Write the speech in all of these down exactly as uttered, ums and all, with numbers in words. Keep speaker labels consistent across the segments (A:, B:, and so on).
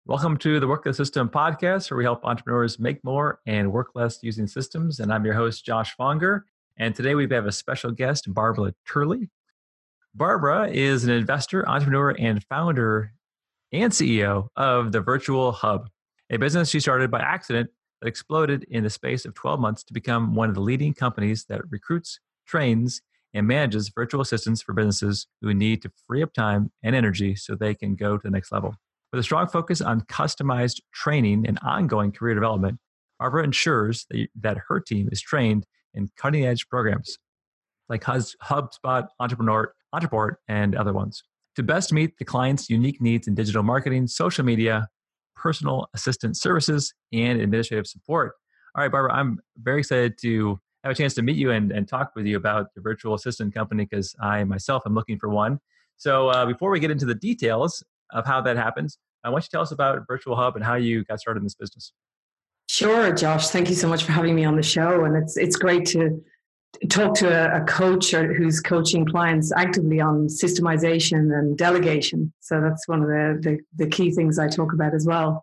A: Welcome to the Work the System podcast, where we help entrepreneurs make more and work less using systems. And I'm your host, Josh Fonger. And today we have a special guest, Barbara Turley. Barbara is an investor, entrepreneur, and founder and C E O of the Virtual Hub, a business she started by accident that exploded in the space of twelve months to become one of the leading companies that recruits, trains, and manages virtual assistants for businesses who need to free up time and energy so they can go to the next level. With a strong focus on customized training and ongoing career development, Barbara ensures that, that her team is trained in cutting-edge programs like HubSpot, Entrepreneur, Entreport, and other ones to best meet the client's unique needs in digital marketing, social media, personal assistant services, and administrative support. All right, Barbara, I'm very excited to have a chance to meet you and, and talk with you about the virtual assistant company because I myself am looking for one. So uh, before we get into the details of how that happens, I want you to tell us about Virtual Hub and how you got started in this business.
B: Sure, Josh. Thank you so much for having me on the show. And it's it's great to talk to a, a coach or who's coaching clients actively on systemization and delegation. So that's one of the, the, the key things I talk about as well.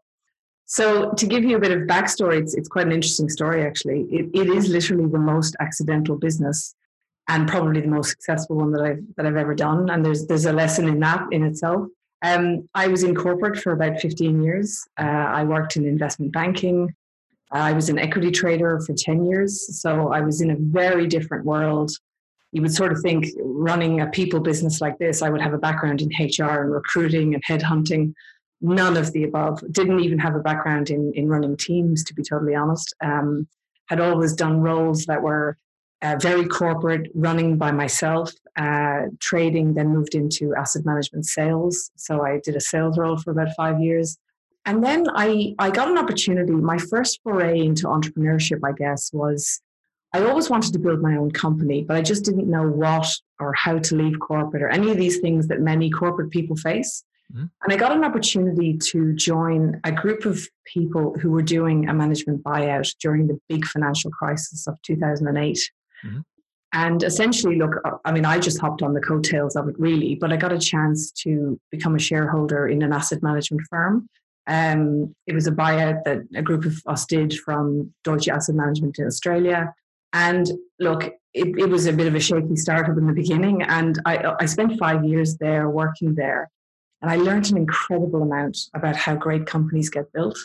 B: So to give you a bit of backstory, it's, it's quite an interesting story, actually. It, it is literally the most accidental business and probably the most successful one that I've, that I've ever done. And there's, there's a lesson in that in itself. Um, I was in corporate for about fifteen years. Uh, I worked in investment banking. I was an equity trader for ten years. So I was in a very different world. You would sort of think running a people business like this, I would have a background in H R and recruiting and headhunting. None of the above. Didn't even have a background in, in running teams, to be totally honest. Um, had always done roles that were uh, very corporate, running by myself, uh, trading, then moved into asset management sales. So I did a sales role for about five years. And then I, I got an opportunity. My first foray into entrepreneurship, I guess, was I always wanted to build my own company, but I just didn't know what or how to leave corporate or any of these things that many corporate people face. Mm-hmm. And I got an opportunity to join a group of people who were doing a management buyout during the big financial crisis of two thousand eight. Mm-hmm. And essentially, look, I mean, I just hopped on the coattails of it really, but I got a chance to become a shareholder in an asset management firm. Um, it was a buyout that a group of us did from Deutsche Asset Management in Australia. And look, it, it was a bit of a shaky startup in the beginning. And I, I spent five years there working there. And I learned an incredible amount about how great companies get built.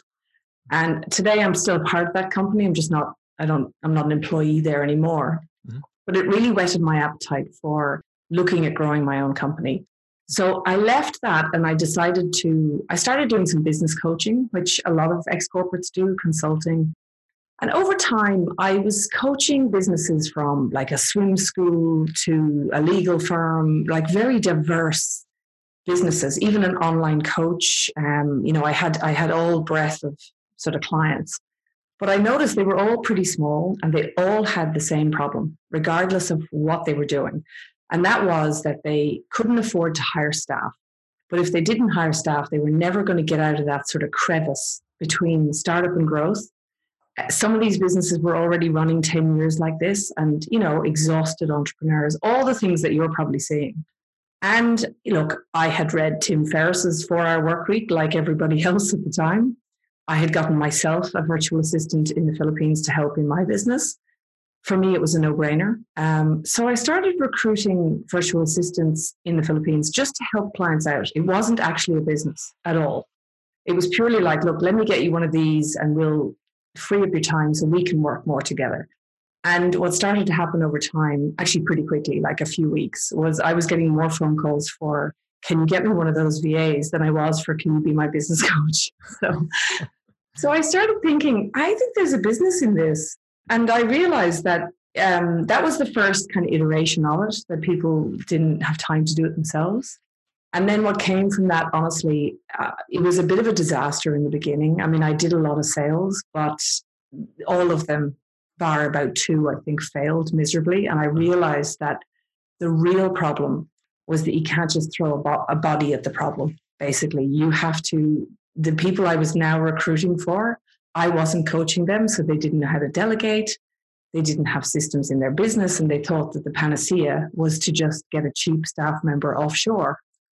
B: And today I'm still part of that company. I'm just not, I don't, I'm not an employee there anymore. Mm-hmm. But it really whetted my appetite for looking at growing my own company. So I left that and I decided to, I started doing some business coaching, which a lot of ex-corporates do, consulting. And over time, I was coaching businesses from like a swim school to a legal firm, like very diverse businesses, even an online coach. Um, you know, I had, I had all breadth of sort of clients, but I noticed they were all pretty small and they all had the same problem, regardless of what they were doing. And that was that they couldn't afford to hire staff. But if they didn't hire staff, they were never going to get out of that sort of crevice between startup and growth. Some of these businesses were already running ten years like this and, you know, exhausted entrepreneurs, all the things that you're probably seeing. And look, I had read Tim Ferriss's four-hour work week like everybody else at the time. I had gotten myself a virtual assistant in the Philippines to help in my business. For me, it was a no-brainer. Um, so I started recruiting virtual assistants in the Philippines just to help clients out. It wasn't actually a business at all. It was purely like, look, let me get you one of these and we'll free up your time so we can work more together. And what started to happen over time, actually pretty quickly, like a few weeks, was I was getting more phone calls for, can you get me one of those V As than I was for, can you be my business coach? So, so I started thinking, I think there's a business in this. And I realized that um, that was the first kind of iteration of it, that people didn't have time to do it themselves. And then what came from that, honestly, uh, it was a bit of a disaster in the beginning. I mean, I did a lot of sales, but all of them, bar about two, I think, failed miserably. And I realized that the real problem was that you can't just throw a, bo- a body at the problem. Basically, you have to, the people I was now recruiting for, I wasn't coaching them, so they didn't know how to delegate. They didn't have systems in their business, and they thought that the panacea was to just get a cheap staff member offshore.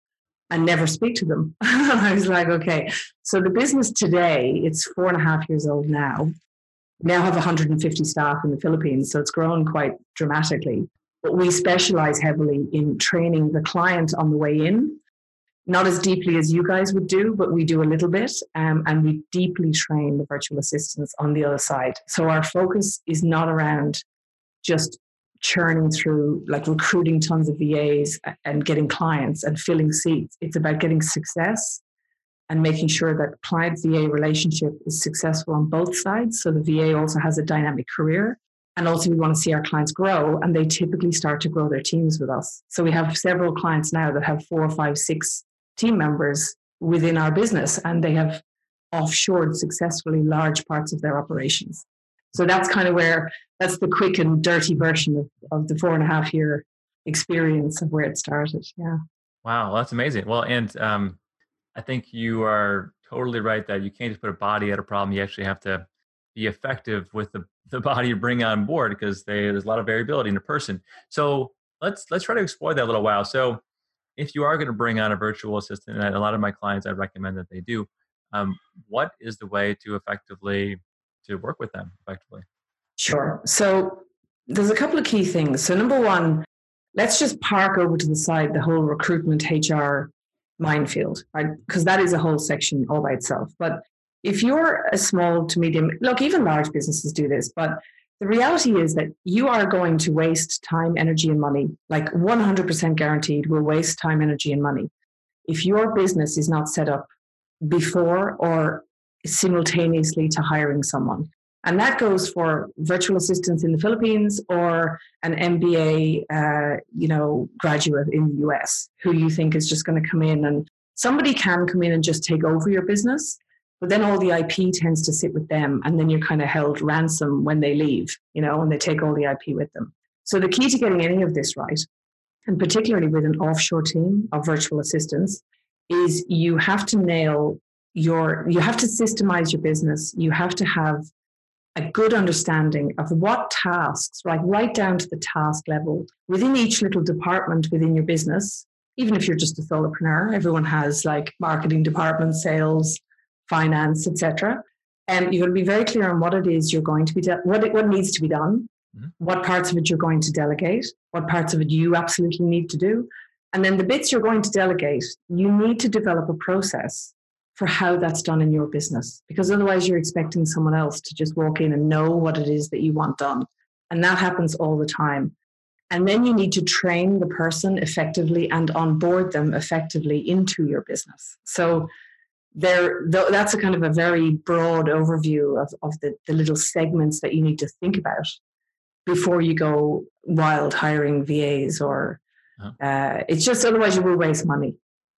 B: and never speak to them. I was like, okay. So the business today, it's four and a half years old now. We now have one hundred fifty staff in the Philippines, so it's grown quite dramatically. But we specialize heavily in training the client on the way in, not as deeply as you guys would do, but we do a little bit, um, and we deeply train the virtual assistants on the other side. So our focus is not around just churning through, like recruiting tons of V As and getting clients and filling seats. It's about getting success and making sure that client-V A relationship is successful on both sides. So the V A also has a dynamic career. And also we want to see our clients grow, and they typically start to grow their teams with us. So we have several clients now that have four, five, six team members within our business, and they have offshored successfully large parts of their operations. So that's kind of where, that's the quick and dirty version of, of the four and a half year experience of where it started. Yeah.
A: Wow, that's amazing. Well, and um, I think you are totally right that you can't just put a body at a problem. You actually have to be effective with the, the body you bring on board, because they, there's a lot of variability in a person. So let's let's try to explore that a little while. So if you are going to bring on a virtual assistant, and a lot of my clients, I recommend that they do, um, what is the way to effectively to work with them effectively?
B: Sure. So there's a couple of key things. So number one, let's just park over to the side the whole recruitment H R minefield, right? Because that is a whole section all by itself. But if you're a small to medium, look, even large businesses do this, but the reality is that you are going to waste time, energy, and money, like one hundred percent guaranteed will waste time, energy, and money if your business is not set up before or simultaneously to hiring someone. And that goes for virtual assistants in the Philippines or an M B A, uh, you know, graduate in the U S who you think is just going to come in, and somebody can come in and just take over your business, but then all the I P tends to sit with them, and then you're kind of held ransom when they leave, you know, and they take all the I P with them. So the key to getting any of this right, and particularly with an offshore team of virtual assistants, is you have to nail your, you have to systemize your business. You have to have a good understanding of what tasks, like right down to the task level within each little department within your business. Even if you're just a solopreneur, everyone has like marketing department, sales, finance, et cetera. And you've got to be very clear on what it is you're going to be, de- what it, what needs to be done, mm-hmm. what parts of it you're going to delegate, what parts of it you absolutely need to do. And then the bits you're going to delegate, you need to develop a process for how that's done in your business, because otherwise you're expecting someone else to just walk in and know what it is that you want done. And that happens all the time. And then you need to train the person effectively and onboard them effectively into your business. So there, that's a kind of a very broad overview of, of the, the little segments that you need to think about before you go wild hiring V As, or uh-huh. uh, it's just, otherwise you will waste money.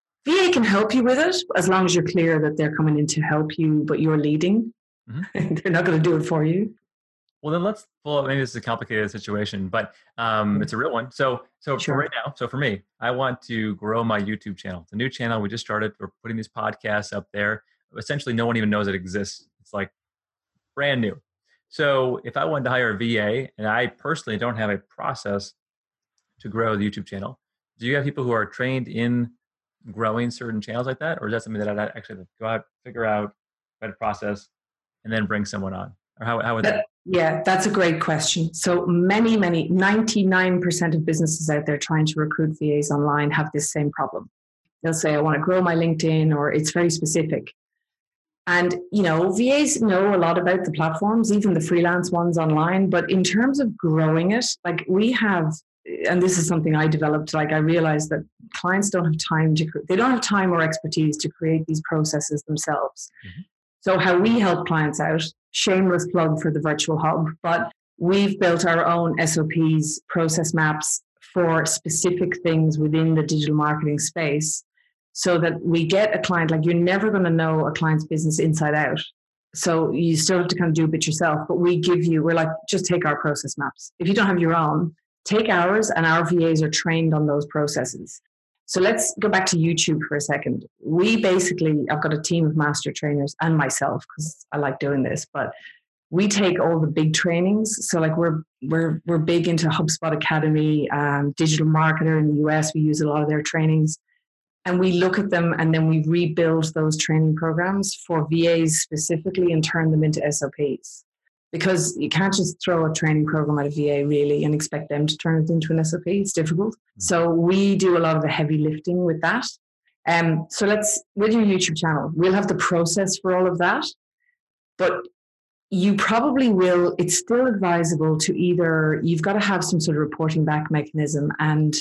B: V A can help you with it as long as you're clear that they're coming in to help you, but you're leading. Mm-hmm. They're not going to do it for you.
A: Well, then let's, well, maybe this is a complicated situation, but um, mm-hmm. it's a real one. So, so sure. for right now, so for me, I want to grow my YouTube channel. It's a new channel we just started. We're putting these podcasts up there. Essentially, no one even knows it exists. It's like brand new. So if I wanted to hire a V A, and I personally don't have a process to grow the YouTube channel, do you have people who are trained in growing certain channels like that? Or is that something that I'd actually have to go out, figure out, write a process, and then bring someone on? Or how, how would that?
B: Yeah, that's a great question. So many, many, ninety-nine percent of businesses out there trying to recruit V As online have this same problem. They'll say, I want to grow my LinkedIn, or it's very specific. And, you know, V As know a lot about the platforms, even the freelance ones online. But in terms of growing it, like we have, and this is something I developed, like I realized that clients don't have time to, they don't have time or expertise to create these processes themselves. Mm-hmm. So how we help clients out, shameless plug for the virtual hub, but we've built our own S O Ps, process maps for specific things within the digital marketing space, so that we get a client, like you're never going to know a client's business inside out. So you still have to kind of do a bit yourself, but we give you, we're like, just take our process maps. If you don't have your own, take ours, and our V As are trained on those processes. So let's go back to YouTube for a second. We basically, I've got a team of master trainers and myself, because I like doing this, but we take all the big trainings. So like we're we're we're big into HubSpot Academy, um, Digital Marketer in the U S. We use a lot of their trainings. And we look at them and then we rebuild those training programs for V As specifically and turn them into S O Ps. Because you can't just throw a training program at a V A really and expect them to turn it into an S O P. It's difficult. So we do a lot of the heavy lifting with that. Um, so let's, with your YouTube channel, we'll have the process for all of that. But you probably will, it's still advisable to either, you've got to have some sort of reporting back mechanism, and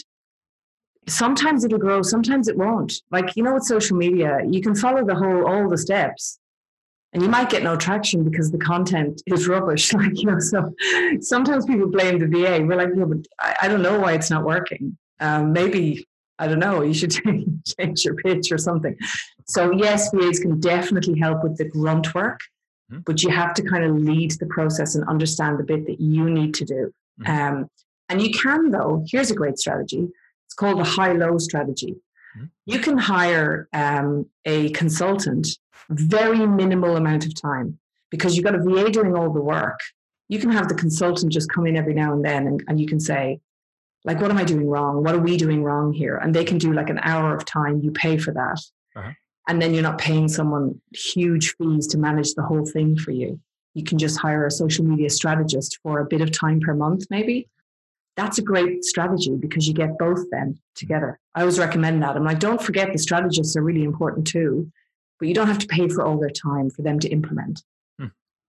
B: sometimes it'll grow, sometimes it won't. Like, you know, with social media, you can follow the whole, all the steps, and you might get no traction because the content is rubbish. Like, you know, so sometimes people blame the V A. We're like, yeah, but I, I don't know why it's not working. Um, maybe, I don't know, you should change your pitch or something. So yes, V As can definitely help with the grunt work, mm-hmm. but you have to kind of lead the process and understand the bit that you need to do. Mm-hmm. Um, and you can, though, here's a great strategy. It's called the high-low strategy. Mm-hmm. You can hire um, a consultant, very minimal amount of time, because you've got a V A doing all the work. You can have the consultant just come in every now and then, and, and you can say, like, what am I doing wrong? What are we doing wrong here? And they can do like an hour of time. You pay for that. Uh-huh. And then you're not paying someone huge fees to manage the whole thing for you. You can just hire a social media strategist for a bit of time per month, maybe. That's a great strategy because you get both then together. I always recommend that. I'm like, don't forget the strategists are really important too, but you don't have to pay for all their time for them to implement.
A: Hmm.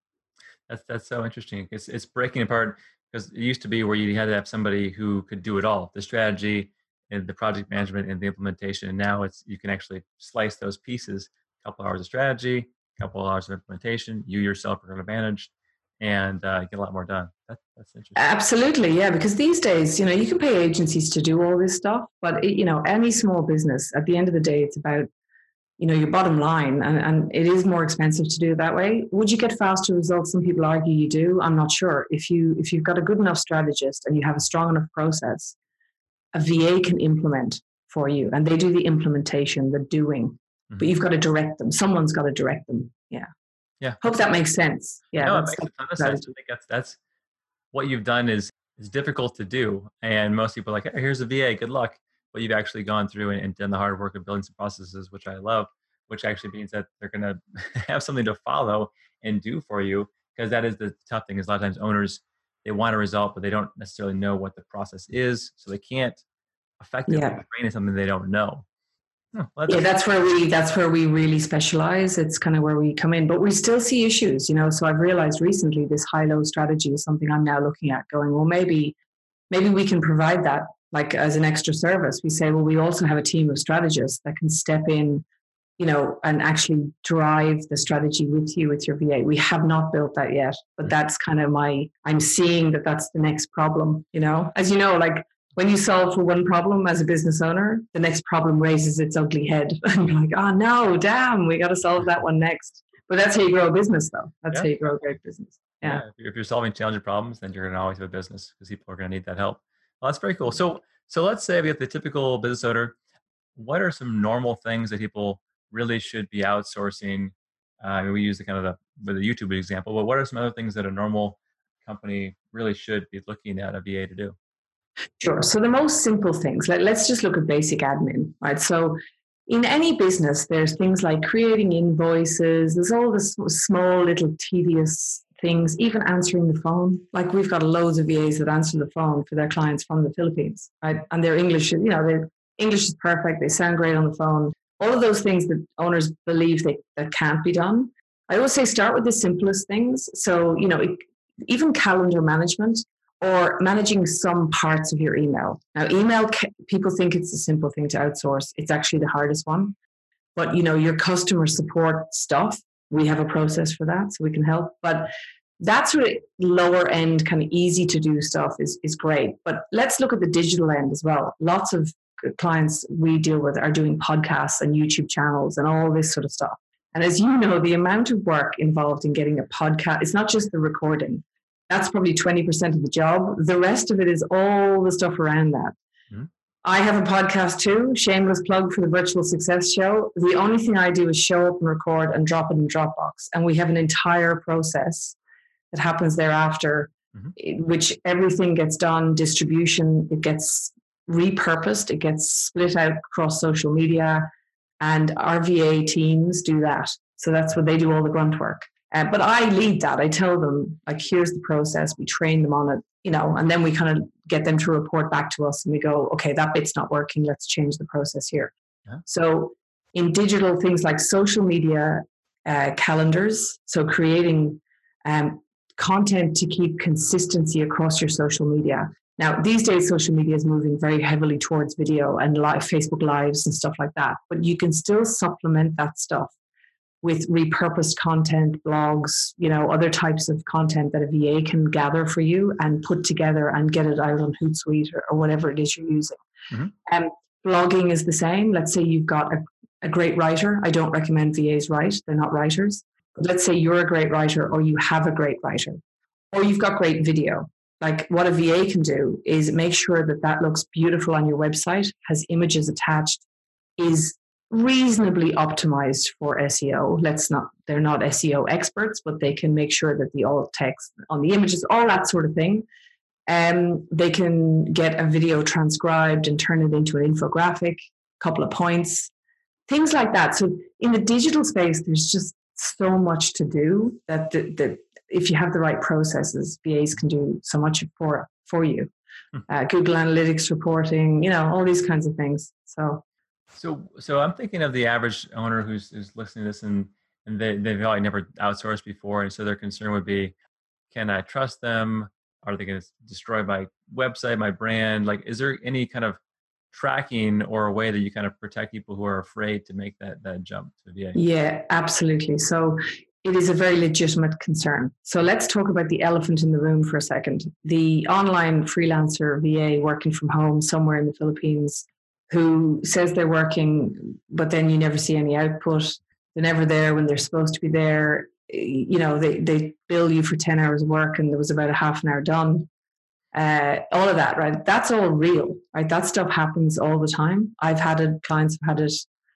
A: That's that's so interesting. It's it's breaking apart, because it used to be where you had to have somebody who could do it all, the strategy and the project management and the implementation. And now it's you can actually slice those pieces, a couple hours of strategy, a couple hours of implementation. You yourself are going to manage and uh, get a lot more done. That, that's interesting.
B: Absolutely, yeah. Because these days, you know, you can pay agencies to do all this stuff, but it, you know, any small business, at the end of the day, it's about, you know, your bottom line, and, and it is more expensive to do it that way. Would you get faster results? Some people argue you do. I'm not sure. If you if you've got a good enough strategist and you have a strong enough process, a V A can implement for you, and they do the implementation, the doing. Mm-hmm. But you've got to direct them. Someone's got to direct them. Yeah.
A: Yeah.
B: Hope that makes sense. Yeah.
A: No, it makes a ton of sense. I think that's that's what you've done is is difficult to do, and most people are like, hey, here's a V A, good luck. But you've actually gone through and, and done the hard work of building some processes, which I love, which actually means that they're going to have something to follow and do for you, because that is the tough thing. Is a lot of times owners, they want a result, but they don't necessarily know what the process is, so they can't effectively
B: yeah.
A: train in something they don't know.
B: Oh, well, that's yeah, that's where we that's where we really specialize. It's kind of where we come in, but we still see issues, you know. So I've realized recently this high-low strategy is something I'm now looking at, going, well, maybe maybe we can provide that like as an extra service. We say, well, we also have a team of strategists that can step in, you know, and actually drive the strategy with you, with your V A. We have not built that yet, but that's kind of my, I'm seeing that that's the next problem, you know. As you know, like when you solve for one problem as a business owner, the next problem raises its ugly head. And you're like, oh no, damn, we got to solve that one next. But that's how you grow a business, though. That's yeah. how you grow a great business. Yeah.
A: yeah. If you're solving challenging problems, then you're going to always have a business, because people are going to need that help. Well, that's very cool. So, so let's say we have the typical business owner. What are some normal things that people really should be outsourcing? Uh, I mean, we use the kind of the, with the YouTube example, but what are some other things that a normal company really should be looking at a V A to do?
B: Sure. So the most simple things, like let's just look at basic admin, right? So in any business, there's things like creating invoices. There's all this small little tedious things, even answering the phone. Like we've got loads of V As that answer the phone for their clients from the Philippines, right? And their English, you know, their English is perfect. They sound great on the phone. All of those things that owners believe they, that can't be done. I always say start with the simplest things. So, you know, it, even calendar management, or managing some parts of your email. Now, email, people think it's a simple thing to outsource. It's actually the hardest one. But, you know, your customer support stuff, we have a process for that, so we can help. But that sort of lower end, kind of easy to do stuff is, is great. But let's look at the digital end as well. Lots of clients we deal with are doing podcasts and YouTube channels and all this sort of stuff. And as you know, the amount of work involved in getting a podcast, it's not just the recording. That's probably twenty percent of the job. The rest of it is all the stuff around that. Mm-hmm. I have a podcast too, shameless plug for the Virtual Success Show. The only thing I do is show up and record and drop it in Dropbox. And we have an entire process that happens thereafter, mm-hmm. which everything gets done, distribution, it gets repurposed. It gets split out across social media, and our V A teams do that. So that's what they do, all the grunt work. Uh, but I lead that. I tell them, like, here's the process. We train them on it, you know, and then we kind of get them to report back to us, and we go, okay, that bit's not working. Let's change the process here. Yeah. So in digital things like social media, uh, calendars, so creating um, content to keep consistency across your social media. Now, these days, social media is moving very heavily towards video and live Facebook Lives and stuff like that. But you can still supplement that stuff with repurposed content, blogs, you know, other types of content that a V A can gather for you and put together and get it out on Hootsuite or, or whatever it is you're using. Mm-hmm. Um, blogging is the same. Let's say you've got a, a great writer. I don't recommend V As write. They're not writers. But let's say you're a great writer, or you have a great writer, or you've got great video. Like, what a V A can do is make sure that that looks beautiful on your website, has images attached, is reasonably optimized for S E O. Let's not, they're not S E O experts, but they can make sure that the alt text on the images, all that sort of thing. Um, they can get a video transcribed and turn it into an infographic, couple of points, things like that. So in the digital space, there's just so much to do that, that, that if you have the right processes, V As can do so much for, for you. Uh, Google Analytics reporting, you know, all these kinds of things. So
A: So, so I'm thinking of the average owner who's, who's listening to this, and, and they, they've probably never outsourced before. And so their concern would be, can I trust them? Are they going to destroy my website, my brand? Like, is there any kind of tracking or a way that you kind of protect people who are afraid to make that, that jump to V A?
B: Yeah, absolutely. So it is a very legitimate concern. So let's talk about the elephant in the room for a second. The online freelancer V A working from home somewhere in the Philippines, who says they're working, but then you never see any output. They're never there when they're supposed to be there. You know, they, they bill you for ten hours of work and there was about a half an hour done. Uh, all of that, right? That's all real, right? That stuff happens all the time. I've had it, clients have had it.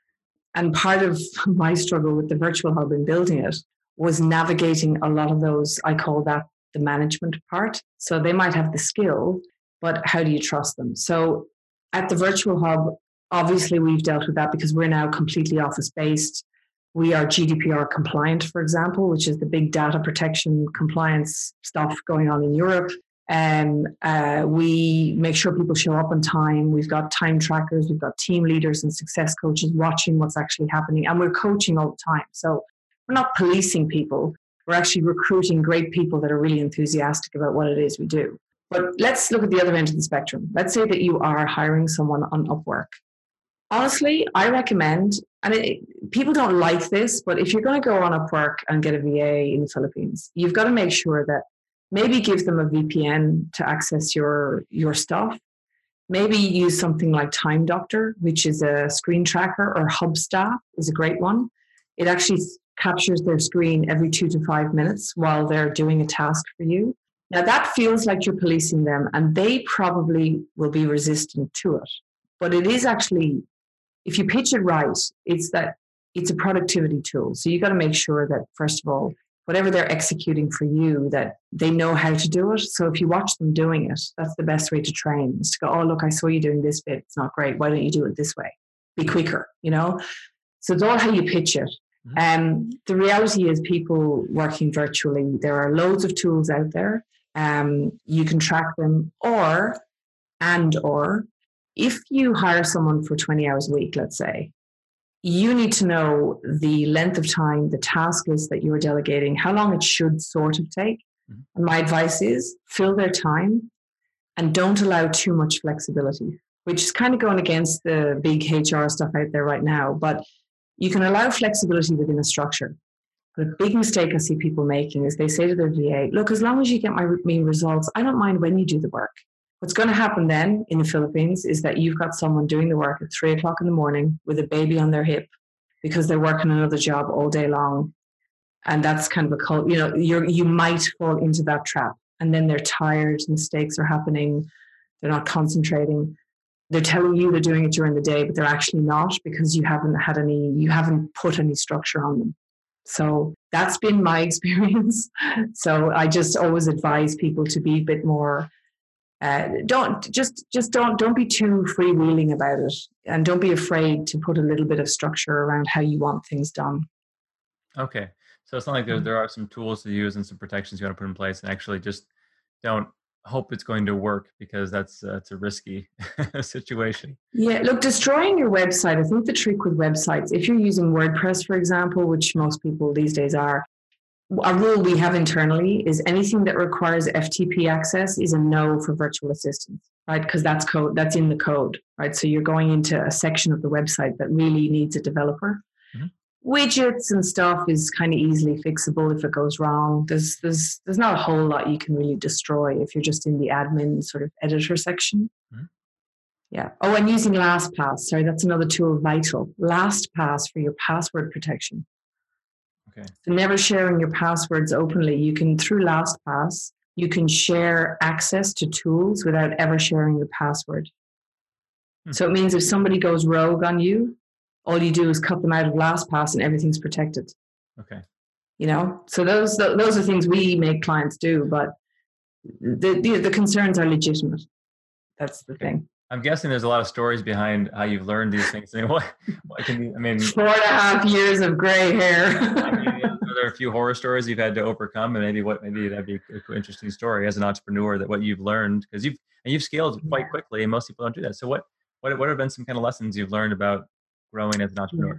B: And part of my struggle with the Virtual Hub and building it was navigating a lot of those, I call that the management part. So they might have the skill, but how do you trust them? So at the Virtual Hub, obviously we've dealt with that because we're now completely office-based. We are G D P R compliant, for example, which is the big data protection compliance stuff going on in Europe. And uh, we make sure people show up on time. We've got time trackers. We've got team leaders and success coaches watching what's actually happening. And we're coaching all the time. So we're not policing people. We're actually recruiting great people that are really enthusiastic about what it is we do. But let's look at the other end of the spectrum. Let's say that you are hiring someone on Upwork. Honestly, I recommend, and it, people don't like this, but if you're going to go on Upwork and get a V A in the Philippines, you've got to make sure that maybe give them a V P N to access your, your stuff. Maybe use something like Time Doctor, which is a screen tracker, or Hubstaff is a great one. It actually captures their screen every two to five minutes while they're doing a task for you. Now that feels like you're policing them, and they probably will be resistant to it. But it is actually, if you pitch it right, it's that it's a productivity tool. So you got to make sure that, first of all, whatever they're executing for you, that they know how to do it. So if you watch them doing it, that's the best way to train, is to go, oh, look, I saw you doing this bit. It's not great. Why don't you do it this way? Be quicker, you know? So it's all how you pitch it. Mm-hmm. Um, the reality is, people working virtually, there are loads of tools out there. Um, you can track them, or, and, or, if you hire someone for twenty hours a week, let's say, you need to know the length of time, the task list that you are delegating, how long it should sort of take. Mm-hmm. And my advice is fill their time and don't allow too much flexibility, which is kind of going against the big H R stuff out there right now. But you can allow flexibility within a structure. But a big mistake I see people making is they say to their V A, look, as long as you get my me results, I don't mind when you do the work. What's going to happen then in the Philippines is that you've got someone doing the work at three o'clock in the morning with a baby on their hip because they're working another job all day long. And that's kind of a cult, you know, you're, you might fall into that trap. And then they're tired, mistakes are happening, they're not concentrating. They're telling you they're doing it during the day, but they're actually not, because you haven't had any, you haven't put any structure on them. So that's been my experience. So I just always advise people to be a bit more Uh, don't just just don't don't be too freewheeling about it, and don't be afraid to put a little bit of structure around how you want things done.
A: Okay, so it's not like there there are some tools to use and some protections you want to put in place, and actually just don't hope it's going to work, because that's uh, it's a risky situation.
B: Yeah, look, destroying your website. I think the trick with websites, if you're using WordPress, for example, which most people these days are, a rule we have internally is anything that requires F T P access is a no for virtual assistants, right? Because that's code, that's in the code, right? So you're going into a section of the website that really needs a developer. Mm-hmm. Widgets and stuff is kind of easily fixable if it goes wrong. There's there's there's not a whole lot you can really destroy if you're just in the admin sort of editor section. Mm-hmm. Yeah. Oh, and using LastPass. Sorry, that's another tool, vital. LastPass for your password protection.
A: Okay.
B: So never sharing your passwords openly. You can, through LastPass, you can share access to tools without ever sharing the password. Hmm. So it means if somebody goes rogue on you, all you do is cut them out of LastPass and everything's protected.
A: Okay.
B: You know, so those those are things we make clients do, but the the, the concerns are legitimate. That's the
A: okay.
B: thing.
A: I'm guessing there's a lot of stories behind how you've learned these things. I mean, what, what can you, I mean,
B: four and a half years of gray hair.
A: I mean, are there a few horror stories you've had to overcome, and maybe what, maybe that'd be an interesting story as an entrepreneur, that what you've learned, because you've, and you've scaled quite quickly, and most people don't do that. So what, what, what have been some kind of lessons you've learned about growing as an entrepreneur?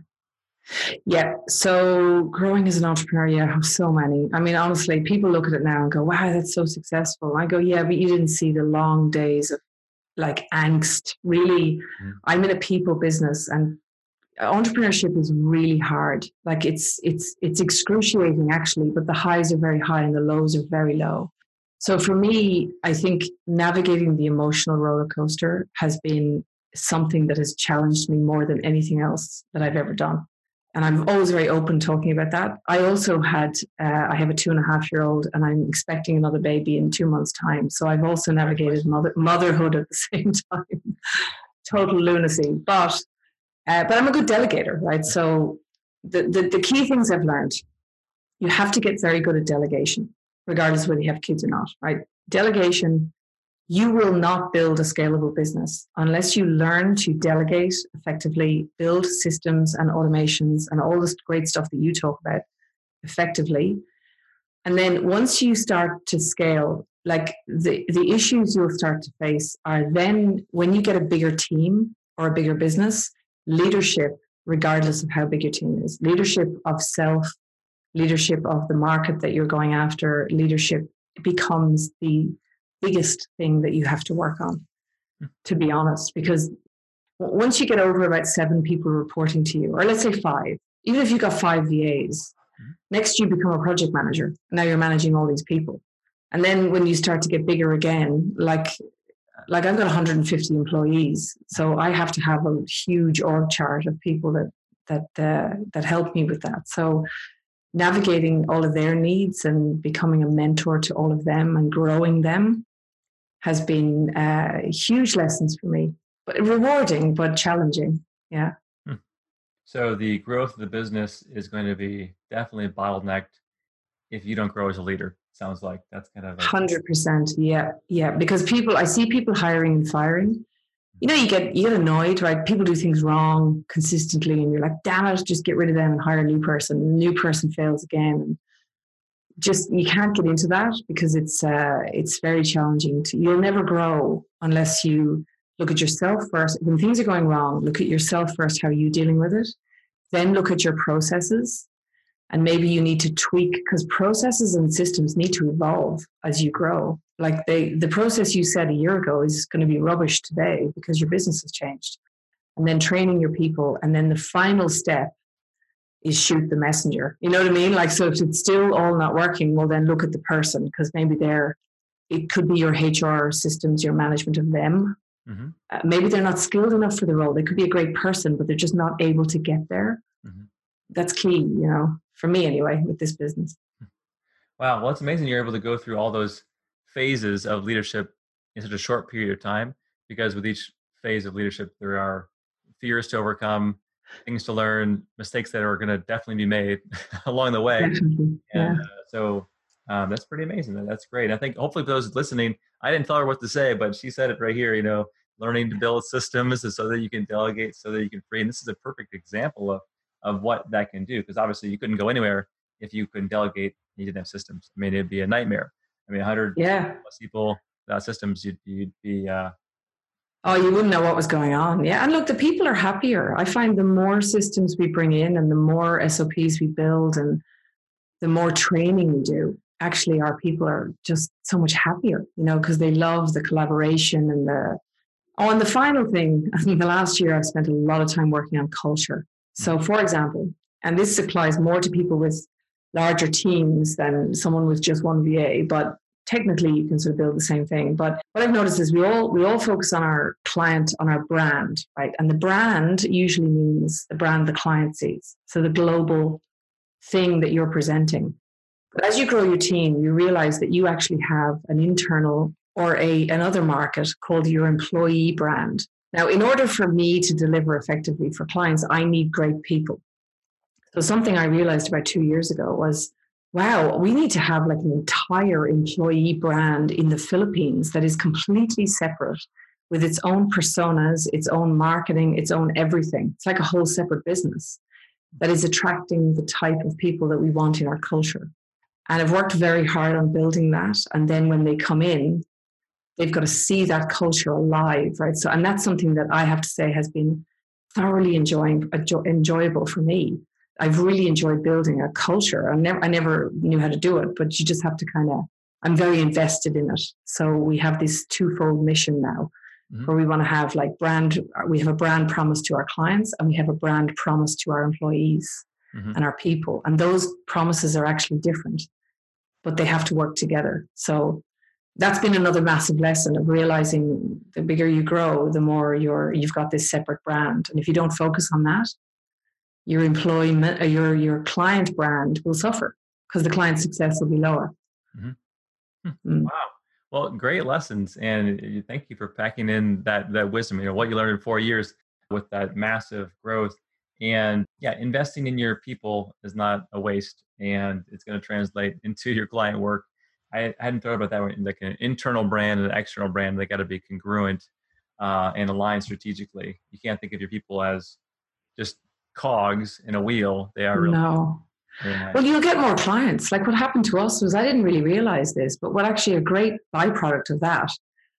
B: Yeah. So growing as an entrepreneur, yeah, I have so many. I mean, honestly, people look at it now and go, wow, that's so successful. I go, yeah, but you didn't see the long days of like angst. Really, mm-hmm. I'm in a people business, and entrepreneurship is really hard. Like it's it's it's excruciating actually, but the highs are very high and the lows are very low. So for me, I think navigating the emotional roller coaster has been something that has challenged me more than anything else that I've ever done. And I'm always very open talking about that. I also had, uh, I have a two and a half year old, and I'm expecting another baby in two months' time. So I've also navigated mother, motherhood at the same time. Total lunacy. But, uh, but I'm a good delegator, right? So the, the, the key things I've learned, you have to get very good at delegation, regardless of whether you have kids or not, right? Delegation. You will not build a scalable business unless you learn to delegate effectively, build systems and automations and all this great stuff that you talk about effectively. And then once you start to scale, like the, the issues you'll start to face are then when you get a bigger team or a bigger business, leadership, regardless of how big your team is, leadership of self, leadership of the market that you're going after, leadership becomes the biggest thing that you have to work on, to be honest, because once you get over about seven people reporting to you, or let's say five, even if you've got five V As, mm-hmm. next you become a project manager. Now you're managing all these people. And then when you start to get bigger again, like, like I've got one hundred fifty employees, so I have to have a huge org chart of people that, that, uh, that help me with that. So navigating all of their needs and becoming a mentor to all of them and growing them has been uh, huge lessons for me, but rewarding, but challenging. Yeah.
A: Hmm. So the growth of the business is going to be definitely bottlenecked if you don't grow as a leader. Sounds like that's kind of
B: one hundred percent. Yeah. Yeah. Because people, I see people hiring and firing. You know, you get you get annoyed, right? People do things wrong consistently, and you're like, damn it, just get rid of them and hire a new person. And the new person fails again. And just, you can't get into that because it's uh, it's very challenging. To, you'll never grow unless you look at yourself first. When things are going wrong, look at yourself first, how are you dealing with it? Then look at your processes. And maybe you need to tweak, because processes and systems need to evolve as you grow. Like they, the process you said a year ago is going to be rubbish today because your business has changed. And then training your people. And then the final step is shoot the messenger. You know what I mean? Like, so if it's still all not working, well, then look at the person, because maybe they're, it could be your H R systems, your management of them. Mm-hmm. Uh, maybe they're not skilled enough for the role. They could be a great person, but they're just not able to get there. Mm-hmm. That's key, you know, for me anyway, with this business.
A: Wow. Well, it's amazing you're able to go through all those phases of leadership in such a short period of time, because with each phase of leadership, there are fears to overcome, things to learn, mistakes that are going to definitely be made along the way.
B: Definitely.
A: And
B: yeah.
A: uh, so Um, that's pretty amazing. That's great. I think hopefully for those listening, I didn't tell her what to say, but she said it right here, you know, learning to build systems so that you can delegate, so that you can free. And this is a perfect example of, of what that can do. Because obviously you couldn't go anywhere if you couldn't delegate and you didn't have systems. I mean, it'd be a nightmare. I mean, one hundred
B: Yeah.
A: plus people without systems, you'd, you'd be, uh,
B: Oh, you wouldn't know what was going on. Yeah. And look, the people are happier. I find the more systems we bring in and the more S O Ps we build and the more training we do, actually our people are just so much happier, you know, because they love the collaboration and the, oh, and the final thing, I think the last year I've spent a lot of time working on culture. So for example, and this applies more to people with larger teams than someone with just one V A, but technically you can sort of build the same thing. But what I've noticed is we all we all focus on our client, on our brand, right? And the brand usually means the brand the client sees. So the global thing that you're presenting. But as you grow your team, you realize that you actually have an internal or a another market called your employee brand. Now, in order for me to deliver effectively for clients, I need great people. So something I realized about two years ago was, wow, we need to have like an entire employee brand in the Philippines that is completely separate with its own personas, its own marketing, its own everything. It's like a whole separate business that is attracting the type of people that we want in our culture. And I've worked very hard on building that. And then when they come in, they've got to see that culture alive, right? So, and that's something that I have to say has been thoroughly enjoying, enjoyable for me. I've really enjoyed building a culture. I never, I never knew how to do it, but you just have to kind of, I'm very invested in it. So we have this twofold mission now, mm-hmm. where we want to have like brand, we have a brand promise to our clients and we have a brand promise to our employees mm-hmm. and our people. And those promises are actually different, but they have to work together. So that's been another massive lesson of realizing the bigger you grow, the more you're, you've got this separate brand. And if you don't focus on that, your employment, your your client brand will suffer because the client success will be lower.
A: Mm-hmm. Mm. Wow. Well, great lessons, and thank you for packing in that that wisdom. You know what you learned in four years with that massive growth, and yeah, investing in your people is not a waste, and it's going to translate into your client work. I hadn't thought about that way. Like an internal brand and an external brand, they got to be congruent uh, and aligned strategically. You can't think of your people as just cogs in a wheel. They are really
B: no. Nice. Well, you'll get more clients. Like what happened to us was I didn't really realize this, but what actually a great byproduct of that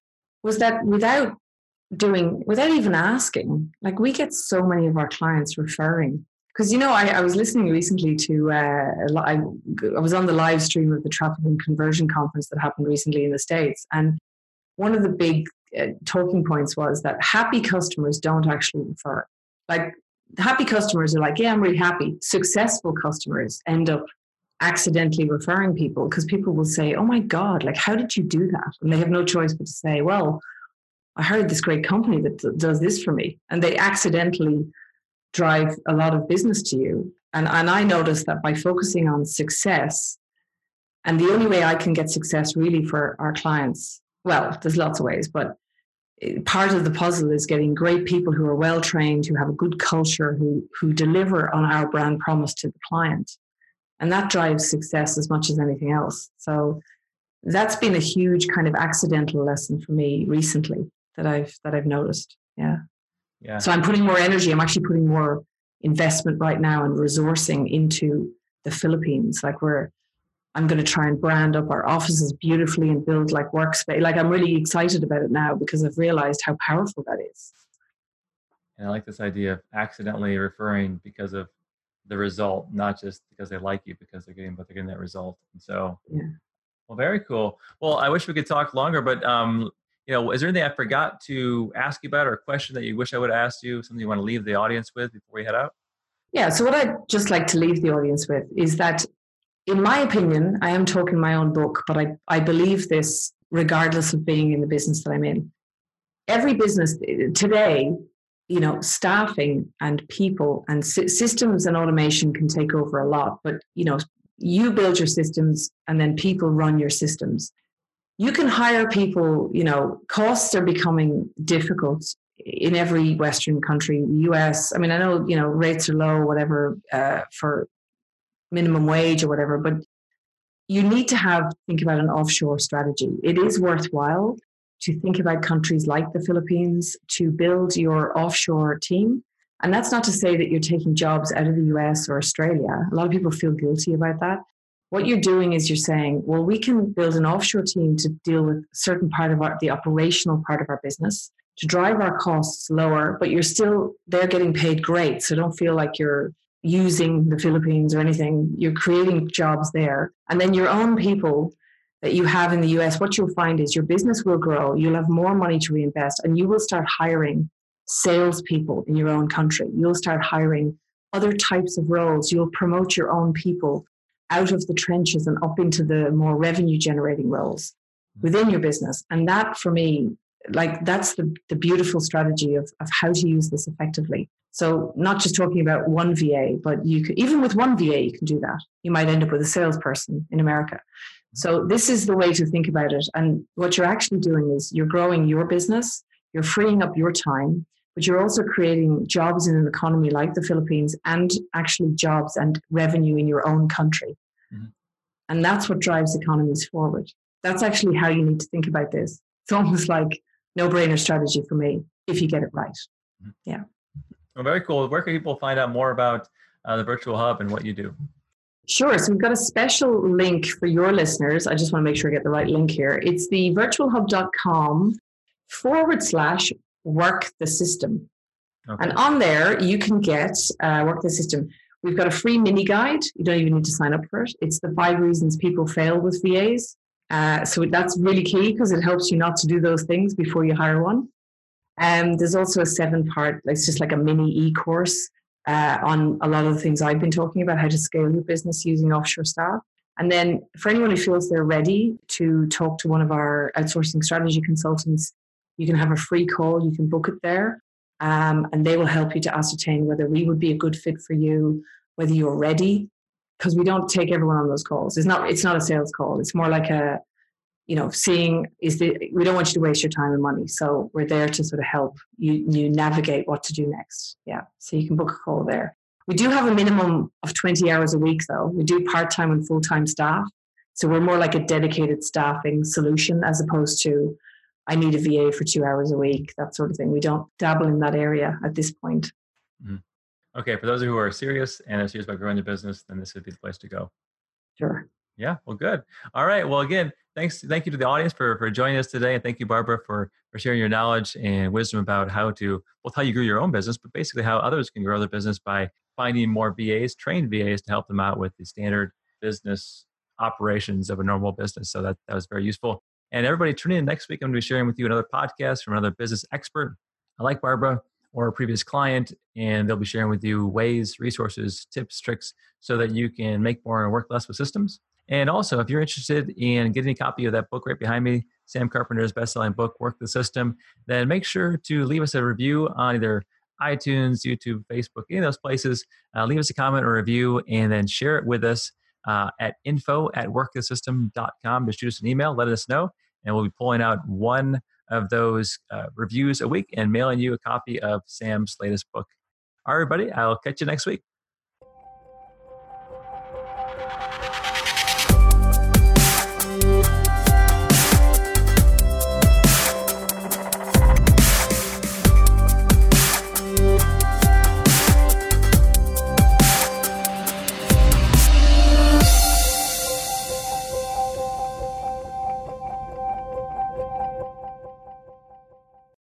B: was that without doing, without even asking, like we get so many of our clients referring. Because, you know, I, I was listening recently to, uh, I, I was on the live stream of the Traffic and Conversion Conference that happened recently in the States. And one of the big uh, talking points was that happy customers don't actually refer. Like, happy customers are like, yeah, I'm really happy. Successful customers end up accidentally referring people because people will say, oh my God, like, how did you do that? And they have no choice but to say, well, I heard this great company that d- does this for me. And they accidentally drive a lot of business to you. And, and I noticed that by focusing on success, and the only way I can get success really for our clients, well, there's lots of ways, but part of the puzzle is getting great people who are well trained, who have a good culture, who who deliver on our brand promise to the client, and that drives success as much as anything else. So that's been a huge kind of accidental lesson for me recently that I've that I've noticed. Yeah, yeah. So I'm putting more energy. I'm actually putting more investment right now and resourcing into the Philippines. Like we're. I'm going to try and brand up our offices beautifully and build like workspace. Like I'm really excited about it now because I've realized how powerful that is.
A: And I like this idea of accidentally referring because of the result, not just because they like you, because they're getting, but they're getting that result. And so, yeah. Well, very cool. Well, I wish we could talk longer, but um, you know, is there anything I forgot to ask you about, or a question that you wish I would have asked you, something you want to leave the audience with before we head out?
B: Yeah. So what I'd just like to leave the audience with is that, in my opinion, I am talking my own book, but I, I believe this regardless of being in the business that I'm in. Every business today, you know, staffing and people and systems and automation can take over a lot. But, you know, you build your systems and then people run your systems. You can hire people, you know, costs are becoming difficult in every Western country, U S. I mean, I know, you know, rates are low, whatever, uh, for minimum wage or whatever, but you need to have, think about an offshore strategy. It is worthwhile to think about countries like the Philippines to build your offshore team. And that's not to say that you're taking jobs out of the U S or Australia. A lot of people feel guilty about that. What you're doing is you're saying, well, we can build an offshore team to deal with a certain part of our, the operational part of our business, to drive our costs lower, but you're still, they're getting paid great. So don't feel like you're using the Philippines or anything. You're creating jobs there. And then your own people that you have in the U S, what you'll find is your business will grow. You'll have more money to reinvest, and you will start hiring salespeople in your own country. You'll start hiring other types of roles. You'll promote your own people out of the trenches and up into the more revenue generating roles within your business. And that, for me, like that's the, the beautiful strategy of, of how to use this effectively. So not just talking about one V A, but you could, even with one V A, you can do that. You might end up with a salesperson in America. So this is the way to think about it. And what you're actually doing is you're growing your business, you're freeing up your time, but you're also creating jobs in an economy like the Philippines, and actually jobs and revenue in your own country. Mm-hmm. And that's what drives economies forward. That's actually how you need to think about this. It's almost like no-brainer strategy for me if you get it right. Mm-hmm. Yeah.
A: Well, very cool. Where can people find out more about uh, the Virtual Hub and what you do?
B: Sure. So we've got a special link for your listeners. I just want to make sure I get the right link here. It's the virtualhub.com forward slash work the system. Okay. And on there, you can get uh, work the system. We've got a free mini guide. You don't even need to sign up for it. It's the five reasons people fail with V As. Uh, so that's really key because it helps you not to do those things before you hire one. And um, there's also a seven part, it's just like a mini e-course uh, on a lot of the things I've been talking about, how to scale your business using offshore staff. And then for anyone who feels they're ready to talk to one of our outsourcing strategy consultants, you can have a free call, you can book it there, um, and they will help you to ascertain whether we would be a good fit for you, whether you're ready, because we don't take everyone on those calls. It's not, it's not a sales call. It's more like a, you know, seeing is the, we don't want you to waste your time and money. So we're there to sort of help you, you navigate what to do next. Yeah. So you can book a call there. We do have a minimum of twenty hours a week though. We do part-time and full-time staff. So we're more like a dedicated staffing solution as opposed to, I need a V A for two hours a week, that sort of thing. We don't dabble in that area at this point.
A: Mm-hmm. Okay. For those who are serious and are serious about growing their business, then this would be the place to go.
B: Sure.
A: Yeah. Well, good. All right. Well, again, thanks. Thank you to the audience for, for joining us today. And thank you, Barbara, for, for sharing your knowledge and wisdom about how to, both how you grew your own business, but basically how others can grow their business by finding more V As, trained V As to help them out with the standard business operations of a normal business. So that, that was very useful. And everybody tune in next week. I'm going to be sharing with you another podcast from another business expert, like Barbara or a previous client, and they'll be sharing with you ways, resources, tips, tricks, so that you can make more and work less with systems. And also, if you're interested in getting a copy of that book right behind me, Sam Carpenter's best-selling book, Work the System, then make sure to leave us a review on either iTunes, YouTube, Facebook, any of those places. Uh, leave us a comment or review, and then share it with us uh, at info at work the system dot com. Just shoot us an email, let us know, and we'll be pulling out one of those uh, reviews a week and mailing you a copy of Sam's latest book. All right, everybody, I'll catch you next week.